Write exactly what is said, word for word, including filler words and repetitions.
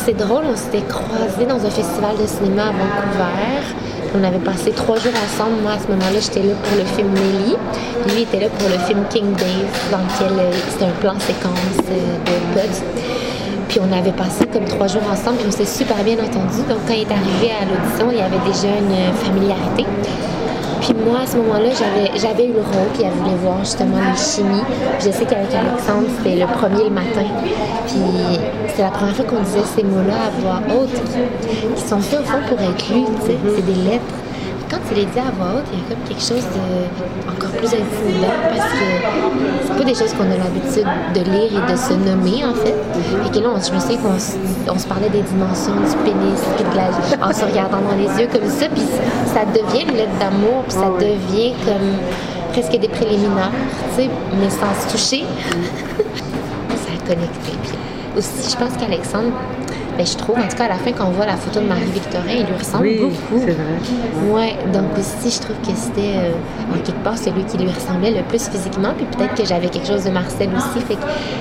c'est drôle, on s'était croisés dans un festival de cinéma à Vancouver. On avait passé trois jours ensemble. Moi, à ce moment-là, j'étais là pour le film Nelly. Lui était là pour le film King Dave, dans lequel euh, c'était un plan séquence euh, de Buds. Puis on avait passé comme trois jours ensemble, puis on s'est super bien entendu. Donc quand il est arrivé à l'audition, il y avait déjà une familiarité. Puis moi, à ce moment-là, j'avais, j'avais eu le rôle, puis elle voulait voir justement les chimies. Puis je sais qu'avec Alexandre, c'était le premier le matin. Puis c'est la première fois qu'on disait ces mots-là à voix haute, qui, qui sont faits au fond pour être lus, tu sais. C'est des lettres. Quand tu les dis à voix haute, il y a comme quelque chose de encore plus intimidant parce que c'est pas des choses qu'on a l'habitude de lire et de se nommer, en fait. Et que là, on, je me souviens qu'on se, on se parlait des dimensions du pénis, puis de la, en se regardant dans les yeux comme ça, puis ça devient une lettre d'amour, puis ça devient comme presque des préliminaires, tu sais, mais sans se toucher. Ça a connecté. Puis aussi, je pense qu'Alexandre, ben, je trouve, en tout cas, à la fin, quand on voit la photo de Marie-Victorin, il lui ressemble oui, beaucoup. C'est vrai. Ouais, donc aussi, je trouve que c'était, euh, en quelque part, celui qui lui ressemblait le plus physiquement. Puis peut-être que j'avais quelque chose de Marcel aussi. Fait que